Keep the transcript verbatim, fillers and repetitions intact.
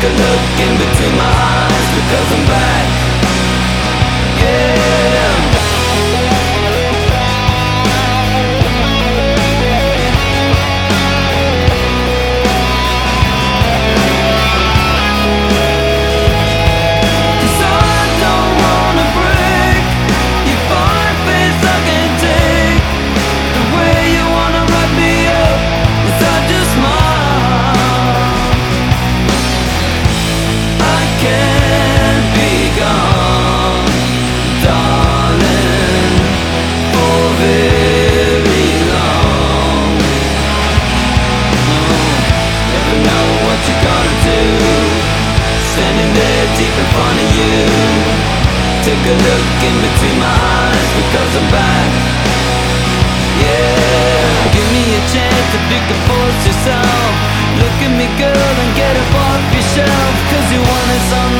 Take a look in between my eyes, because I'm back. Yeah. Deep in front of you, take a look in between my eyes, because I'm back. Yeah. Give me a chance if you can force yourself. Look at me, girl, and get up off your shelf, 'cause you wanted some